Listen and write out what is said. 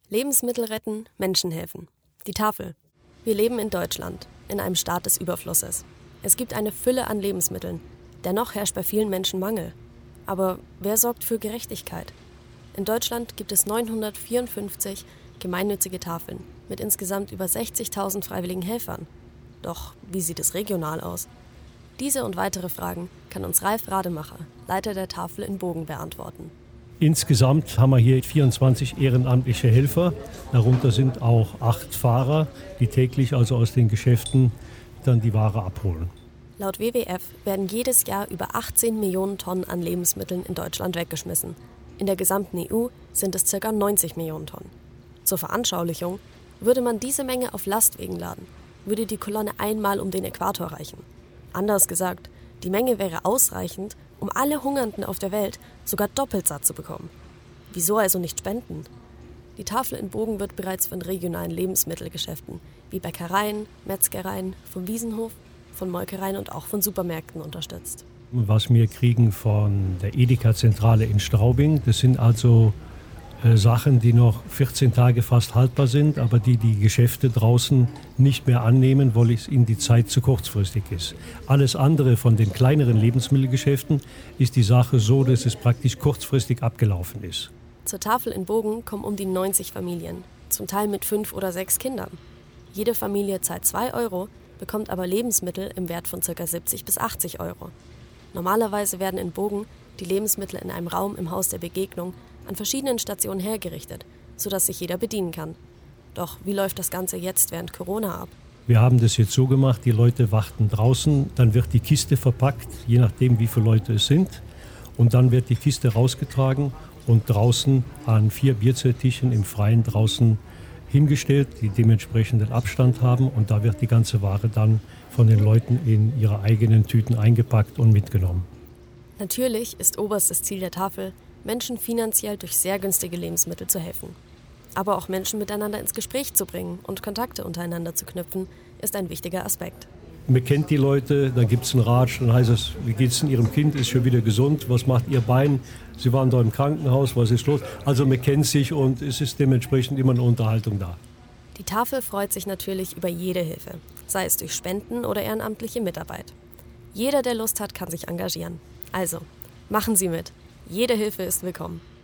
Lebensmittel retten, Menschen helfen. Die Tafel. Wir leben in Deutschland, in einem Staat des Überflusses. Es gibt eine Fülle an Lebensmitteln. Dennoch herrscht bei vielen Menschen Mangel. Aber wer sorgt für Gerechtigkeit? In Deutschland gibt es 954 gemeinnützige Tafeln mit insgesamt über 60.000 freiwilligen Helfern. Doch wie sieht es regional aus? Diese und weitere Fragen kann uns Ralf Rademacher, Leiter der Tafel in Bogen, beantworten. Insgesamt haben wir hier 24 ehrenamtliche Helfer. Darunter sind auch 8 Fahrer, die täglich also aus den Geschäften dann die Ware abholen. Laut WWF werden jedes Jahr über 18 Millionen Tonnen an Lebensmitteln in Deutschland weggeschmissen. In der gesamten EU sind es ca. 90 Millionen Tonnen. Zur Veranschaulichung: Würde man diese Menge auf Lastwagen laden, würde die Kolonne einmal um den Äquator reichen. Anders gesagt, die Menge wäre ausreichend, um alle Hungernden auf der Welt sogar doppelt satt zu bekommen. Wieso also nicht spenden? Die Tafel in Bogen wird bereits von regionalen Lebensmittelgeschäften wie Bäckereien, Metzgereien, vom Wiesenhof, von Molkereien und auch von Supermärkten unterstützt. Was wir kriegen von der Edeka-Zentrale in Straubing, das sind also Sachen, die noch 14 Tage fast haltbar sind, aber die Geschäfte draußen nicht mehr annehmen, weil es ihnen die Zeit zu kurzfristig ist. Alles andere von den kleineren Lebensmittelgeschäften ist die Sache so, dass es praktisch kurzfristig abgelaufen ist. Zur Tafel in Bogen kommen um die 90 Familien, zum Teil mit 5 oder 6 Kindern. Jede Familie zahlt 2 Euro, bekommt aber Lebensmittel im Wert von ca. 70 bis 80 Euro. Normalerweise werden in Bogen die Lebensmittel in einem Raum im Haus der Begegnung an verschiedenen Stationen hergerichtet, sodass sich jeder bedienen kann. Doch wie läuft das Ganze jetzt während Corona ab? Wir haben das jetzt so gemacht, die Leute warten draußen, dann wird die Kiste verpackt, je nachdem wie viele Leute es sind. Und dann wird die Kiste rausgetragen und draußen an 4 Bierzelttischen im Freien draußen hingestellt, die dementsprechenden Abstand haben. Und da wird die ganze Ware dann von den Leuten in ihre eigenen Tüten eingepackt und mitgenommen. Natürlich ist oberstes Ziel der Tafel, Menschen finanziell durch sehr günstige Lebensmittel zu helfen. Aber auch Menschen miteinander ins Gespräch zu bringen und Kontakte untereinander zu knüpfen, ist ein wichtiger Aspekt. Man kennt die Leute, dann gibt es einen Ratsch, dann heißt es, wie geht's denn Ihrem Kind, ist schon wieder gesund, was macht Ihr Bein, Sie waren da im Krankenhaus, was ist los? Also man kennt sich und es ist dementsprechend immer eine Unterhaltung da. Die Tafel freut sich natürlich über jede Hilfe, sei es durch Spenden oder ehrenamtliche Mitarbeit. Jeder, der Lust hat, kann sich engagieren. Also, machen Sie mit. Jede Hilfe ist willkommen.